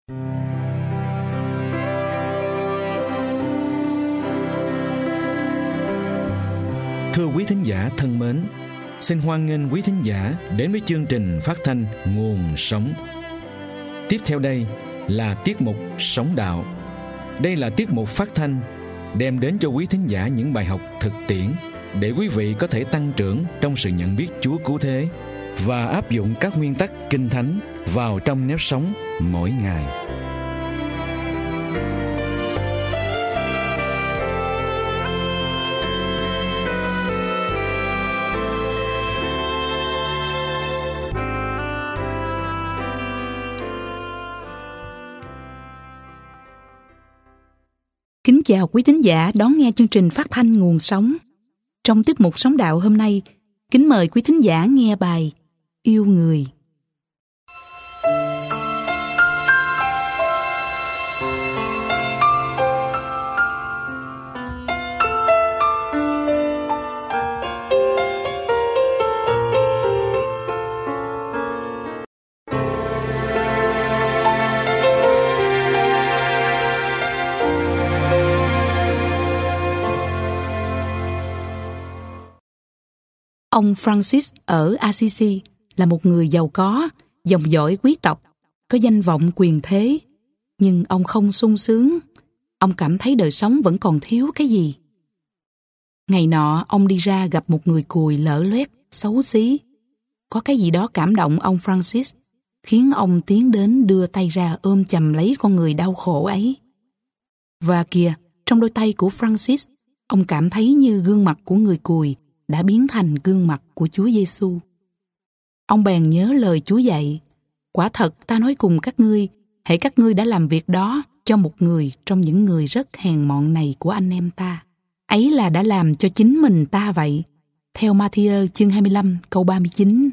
Thưa quý thính giả thân mến, xin hoan nghênh quý thính giả đến với chương trình phát thanh Nguồn Sống. Tiếp theo đây là tiết mục Sống Đạo. Đây là tiết mục phát thanh đem đến cho quý thính giả những bài học thực tiễn để quý vị có thể tăng trưởng trong sự nhận biết Chúa cứu thế và áp dụng các nguyên tắc Kinh Thánh vào trong nếp sống mỗi ngày. Kính chào quý thính giả đón nghe chương trình phát thanh Nguồn Sống. Trong tiết mục Sống Đạo hôm nay, kính mời quý thính giả nghe bài Yêu Người. Ông Francis ở Assisi là một người giàu có, dòng dõi quý tộc, có danh vọng quyền thế. Nhưng ông không sung sướng. Ông cảm thấy đời sống vẫn còn thiếu cái gì. Ngày nọ, ông đi ra gặp một người cùi lở loét, xấu xí. Có cái gì đó cảm động ông Francis, khiến ông tiến đến đưa tay ra ôm chầm lấy con người đau khổ ấy. Và kìa, trong đôi tay của Francis, ông cảm thấy như gương mặt của người cùi đã biến thành gương mặt của Chúa Giêsu. Ông bèn nhớ lời Chúa dạy: quả thật ta nói cùng các ngươi, hễ các ngươi đã làm việc đó cho một người trong những người rất hèn mọn này của anh em ta, ấy là đã làm cho chính mình ta vậy. Theo Ma-thi-ơ chương 25 câu 39.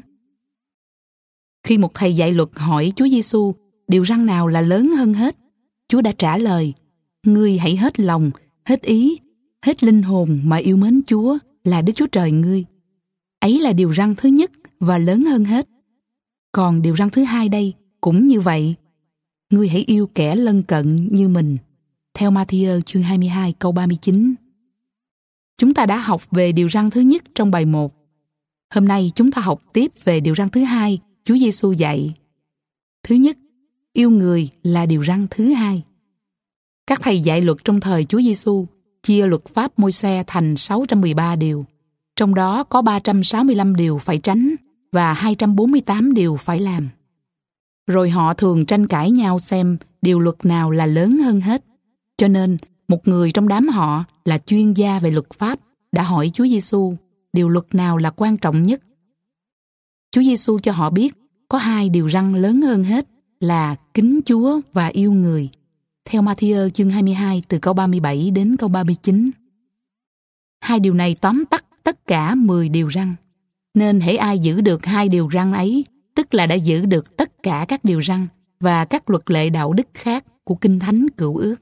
Khi một thầy dạy luật hỏi Chúa Giêsu điều răn nào là lớn hơn hết, Chúa đã trả lời: ngươi hãy hết lòng, hết ý, hết linh hồn mà yêu mến Chúa là Đức Chúa Trời ngươi. Ấy là điều răn thứ nhất và lớn hơn hết. Còn điều răn thứ hai đây cũng như vậy: ngươi hãy yêu kẻ lân cận như mình. Theo Ma-thi-ơ chương 22 câu 39. Chúng ta đã học về điều răn thứ nhất trong bài 1. Hôm nay chúng ta học tiếp về điều răn thứ hai Chúa Giêsu dạy. Thứ nhất, yêu người là điều răn thứ hai. Các thầy dạy luật trong thời Chúa Giêsu chia luật pháp Môi-se thành 613 điều. Trong đó có 365 điều phải tránh và 248 điều phải làm. Rồi họ thường tranh cãi nhau xem điều luật nào là lớn hơn hết. Cho nên, một người trong đám họ là chuyên gia về luật pháp đã hỏi Chúa Giêsu điều luật nào là quan trọng nhất. Chúa Giêsu cho họ biết có hai điều răn lớn hơn hết là kính Chúa và yêu người. Theo Ma-thi-ơ chương 22 từ câu 37 đến câu 39. Hai điều này tóm tắt tất cả 10 điều răn. Nên hễ ai giữ được hai điều răn ấy, tức là đã giữ được tất cả các điều răn và các luật lệ đạo đức khác của Kinh Thánh Cựu Ước.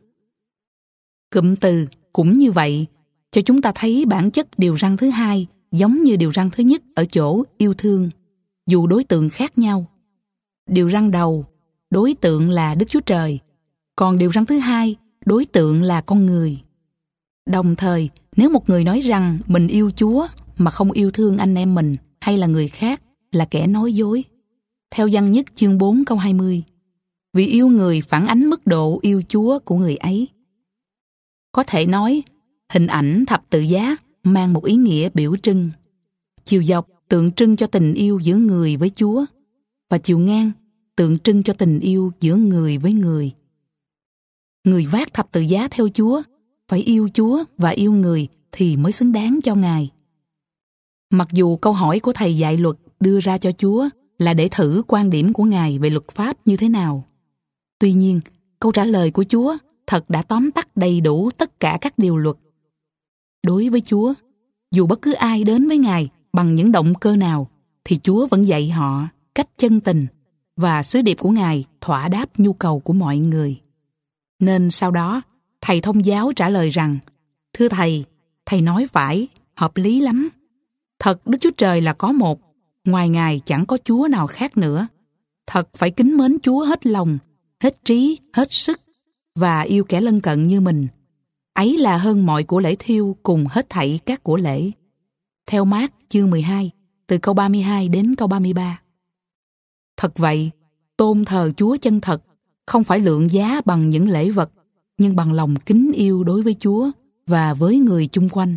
Cụm từ cũng như vậy cho chúng ta thấy bản chất điều răn thứ hai giống như điều răn thứ nhất ở chỗ yêu thương, dù đối tượng khác nhau. Điều răn đầu, đối tượng là Đức Chúa Trời, còn điều răn thứ hai, đối tượng là con người. Đồng thời, nếu một người nói rằng mình yêu Chúa mà không yêu thương anh em mình hay là người khác là kẻ nói dối. Theo Giăng nhất chương 4 câu 20. Vì yêu người phản ánh mức độ yêu Chúa của người ấy. Có thể nói, hình ảnh thập tự giá mang một ý nghĩa biểu trưng. Chiều dọc tượng trưng cho tình yêu giữa người với Chúa, và chiều ngang tượng trưng cho tình yêu giữa người với người. Người vác thập tự giá theo Chúa phải yêu Chúa và yêu người thì mới xứng đáng cho Ngài. Mặc dù câu hỏi của thầy dạy luật đưa ra cho Chúa là để thử quan điểm của Ngài về luật pháp như thế nào. Tuy nhiên, câu trả lời của Chúa thật đã tóm tắt đầy đủ tất cả các điều luật. Đối với Chúa, dù bất cứ ai đến với Ngài bằng những động cơ nào, thì Chúa vẫn dạy họ cách chân tình, và sứ điệp của Ngài thỏa đáp nhu cầu của mọi người. Nên sau đó, thầy thông giáo trả lời rằng: thưa thầy nói phải, hợp lý lắm. Thật Đức Chúa Trời là có một, ngoài Ngài chẳng có Chúa nào khác nữa. Thật phải kính mến Chúa hết lòng, hết trí, hết sức và yêu kẻ lân cận như mình. Ấy là hơn mọi của lễ thiêu cùng hết thảy các của lễ. Theo Mác chương 12, từ câu 32 đến câu 33. Thật vậy, tôn thờ Chúa chân thật không phải lượng giá bằng những lễ vật, nhưng bằng lòng kính yêu đối với Chúa và với người chung quanh.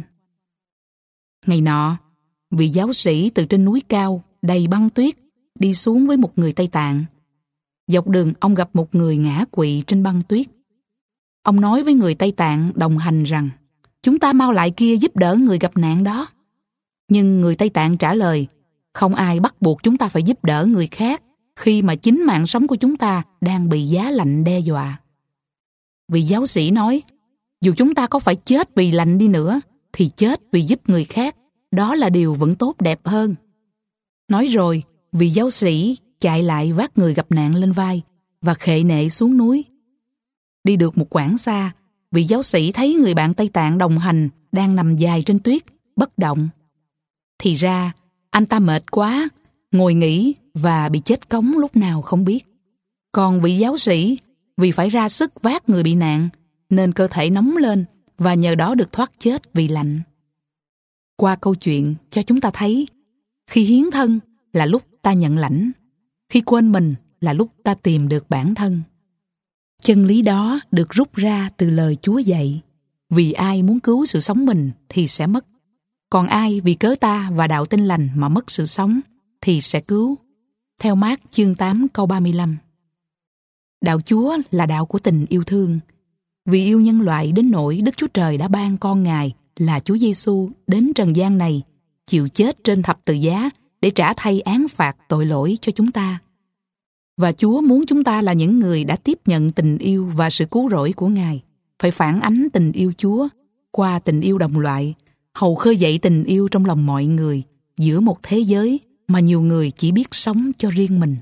Ngày nọ, vị giáo sĩ từ trên núi cao đầy băng tuyết đi xuống với một người Tây Tạng. Dọc đường ông gặp một người ngã quỵ trên băng tuyết. Ông nói với người Tây Tạng đồng hành rằng: "Chúng ta mau lại kia giúp đỡ người gặp nạn đó." Nhưng người Tây Tạng trả lời: "Không ai bắt buộc chúng ta phải giúp đỡ người khác khi mà chính mạng sống của chúng ta đang bị giá lạnh đe dọa." Vị giáo sĩ nói: "Dù chúng ta có phải chết vì lạnh đi nữa, thì chết vì giúp người khác, đó là điều vẫn tốt đẹp hơn." Nói rồi, vị giáo sĩ chạy lại vác người gặp nạn lên vai và khệ nệ xuống núi. Đi được một quãng xa, vị giáo sĩ thấy người bạn Tây Tạng đồng hành đang nằm dài trên tuyết, bất động. Thì ra, anh ta mệt quá, ngồi nghỉ và bị chết cóng lúc nào không biết. Còn vị giáo sĩ, vì phải ra sức vác người bị nạn, nên cơ thể nóng lên và nhờ đó được thoát chết vì lạnh. Qua câu chuyện cho chúng ta thấy, khi hiến thân là lúc ta nhận lãnh, khi quên mình là lúc ta tìm được bản thân. Chân lý đó được rút ra từ lời Chúa dạy: vì ai muốn cứu sự sống mình thì sẽ mất, còn ai vì cớ ta và đạo tin lành mà mất sự sống thì sẽ cứu. Theo Mác chương 8 câu 35. Đạo Chúa là đạo của tình yêu thương. Vì yêu nhân loại đến nỗi Đức Chúa Trời đã ban con Ngài là Chúa Giêsu đến trần gian này, chịu chết trên thập tự giá để trả thay án phạt tội lỗi cho chúng ta. Và Chúa muốn chúng ta là những người đã tiếp nhận tình yêu và sự cứu rỗi của Ngài, phải phản ánh tình yêu Chúa qua tình yêu đồng loại, hầu khơi dậy tình yêu trong lòng mọi người giữa một thế giới mà nhiều người chỉ biết sống cho riêng mình.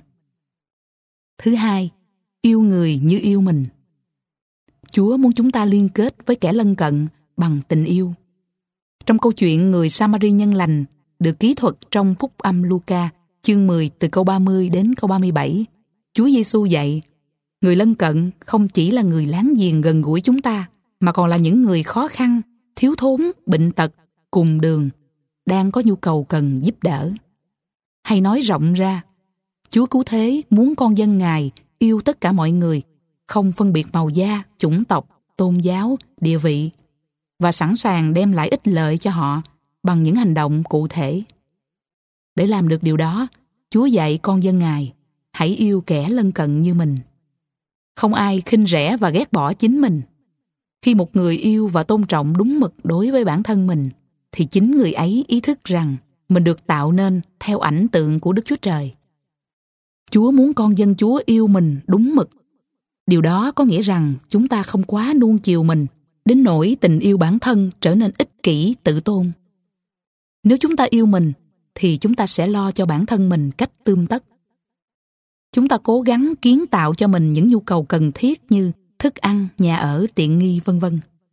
Thứ hai, yêu người như yêu mình. Chúa muốn chúng ta liên kết với kẻ lân cận bằng tình yêu. Trong câu chuyện người Samari nhân lành được ký thuật trong Phúc âm Luca chương 10 từ câu 30 đến câu 37, Chúa Giêsu dạy: người lân cận không chỉ là người láng giềng gần gũi chúng ta, mà còn là những người khó khăn, thiếu thốn, bệnh tật, cùng đường, đang có nhu cầu cần giúp đỡ. Hay nói rộng ra, Chúa Cứu Thế muốn con dân Ngài yêu tất cả mọi người, không phân biệt màu da, chủng tộc, tôn giáo, địa vị, và sẵn sàng đem lại ích lợi cho họ bằng những hành động cụ thể. Để làm được điều đó, Chúa dạy con dân Ngài hãy yêu kẻ lân cận như mình. Không ai khinh rẻ và ghét bỏ chính mình. Khi một người yêu và tôn trọng đúng mực đối với bản thân mình, thì chính người ấy ý thức rằng mình được tạo nên theo ảnh tượng của Đức Chúa Trời. Chúa muốn con dân Chúa yêu mình đúng mực. Điều đó có nghĩa rằng chúng ta không quá nuông chiều mình, đến nỗi tình yêu bản thân trở nên ích kỷ, tự tôn. Nếu chúng ta yêu mình, thì chúng ta sẽ lo cho bản thân mình cách tươm tất. Chúng ta cố gắng kiến tạo cho mình những nhu cầu cần thiết như thức ăn, nhà ở, tiện nghi, v.v.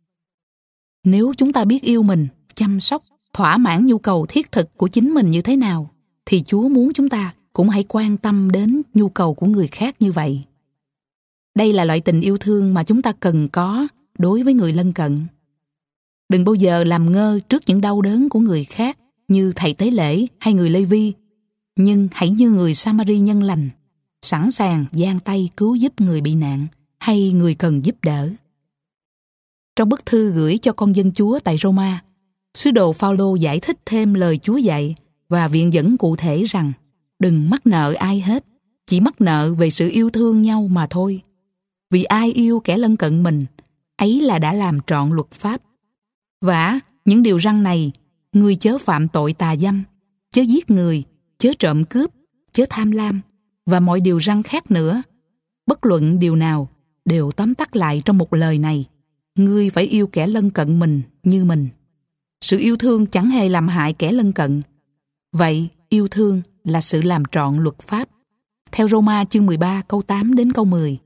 Nếu chúng ta biết yêu mình, chăm sóc, thỏa mãn nhu cầu thiết thực của chính mình như thế nào, thì Chúa muốn chúng ta cũng hãy quan tâm đến nhu cầu của người khác như vậy. Đây là loại tình yêu thương mà chúng ta cần có đối với người lân cận. Đừng bao giờ làm ngơ trước những đau đớn của người khác như thầy tế lễ hay người Lê Vi, nhưng hãy như người Samari nhân lành, sẵn sàng giang tay cứu giúp người bị nạn hay người cần giúp đỡ. Trong bức thư gửi cho con dân Chúa tại Roma, sứ đồ Phao-lô giải thích thêm lời Chúa dạy và viện dẫn cụ thể rằng đừng mắc nợ ai hết, chỉ mắc nợ về sự yêu thương nhau mà thôi. Vì ai yêu kẻ lân cận mình, ấy là đã làm trọn luật pháp. Vả, những điều răn này: ngươi chớ phạm tội tà dâm, chớ giết người, chớ trộm cướp, chớ tham lam, và mọi điều răn khác nữa. Bất luận điều nào đều tóm tắt lại trong một lời này: ngươi phải yêu kẻ lân cận mình như mình. Sự yêu thương chẳng hề làm hại kẻ lân cận. Vậy, yêu thương là sự làm trọn luật pháp. Theo Roma chương 13 câu 8 đến câu 10.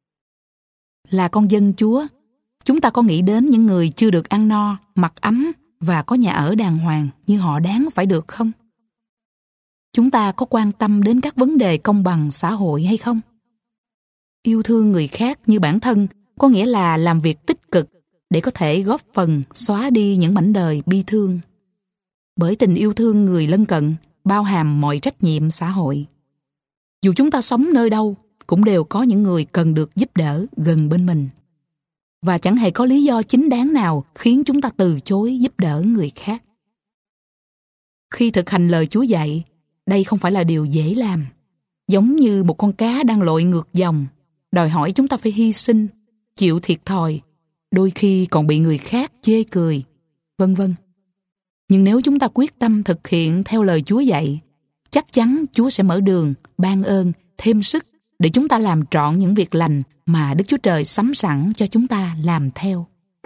Là con dân Chúa, chúng ta có nghĩ đến những người chưa được ăn no, mặc ấm và có nhà ở đàng hoàng như họ đáng phải được không? Chúng ta có quan tâm đến các vấn đề công bằng xã hội hay không? Yêu thương người khác như bản thân có nghĩa là làm việc tích cực để có thể góp phần xóa đi những mảnh đời bi thương. Bởi tình yêu thương người lân cận bao hàm mọi trách nhiệm xã hội. Dù chúng ta sống nơi đâu, cũng đều có những người cần được giúp đỡ gần bên mình. Và chẳng hề có lý do chính đáng nào khiến chúng ta từ chối giúp đỡ người khác. Khi thực hành lời Chúa dạy, đây không phải là điều dễ làm. Giống như một con cá đang lội ngược dòng, đòi hỏi chúng ta phải hy sinh, chịu thiệt thòi, đôi khi còn bị người khác chê cười, vân vân. Nhưng nếu chúng ta quyết tâm thực hiện theo lời Chúa dạy, chắc chắn Chúa sẽ mở đường, ban ơn, thêm sức để chúng ta làm trọn những việc lành mà Đức Chúa Trời sắm sẵn cho chúng ta làm theo.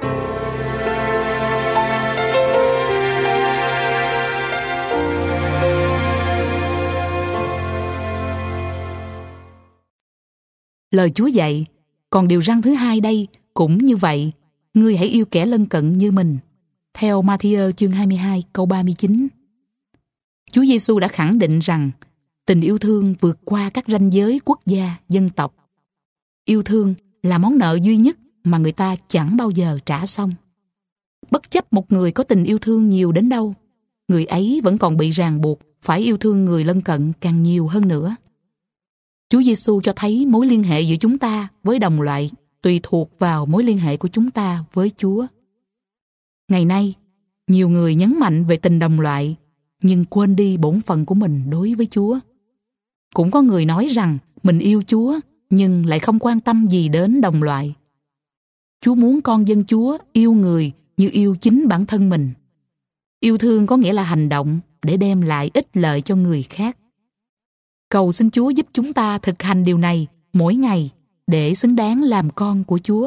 Lời Chúa dạy, còn điều răn thứ hai đây cũng như vậy, ngươi hãy yêu kẻ lân cận như mình. Theo Ma-thi-ơ chương 22 câu 39. Chúa Giêsu đã khẳng định rằng tình yêu thương vượt qua các ranh giới quốc gia, dân tộc. Yêu thương là món nợ duy nhất mà người ta chẳng bao giờ trả xong. Bất chấp một người có tình yêu thương nhiều đến đâu, người ấy vẫn còn bị ràng buộc phải yêu thương người lân cận càng nhiều hơn nữa. Chúa Giêsu cho thấy mối liên hệ giữa chúng ta với đồng loại tùy thuộc vào mối liên hệ của chúng ta với Chúa. Ngày nay, nhiều người nhấn mạnh về tình đồng loại, nhưng quên đi bổn phận của mình đối với Chúa. Cũng có người nói rằng mình yêu Chúa, nhưng lại không quan tâm gì đến đồng loại. Chúa muốn con dân Chúa yêu người như yêu chính bản thân mình. Yêu thương có nghĩa là hành động để đem lại ích lợi cho người khác. Cầu xin Chúa giúp chúng ta thực hành điều này mỗi ngày để xứng đáng làm con của Chúa.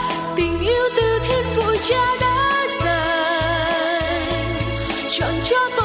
Cha đã dành chọn cho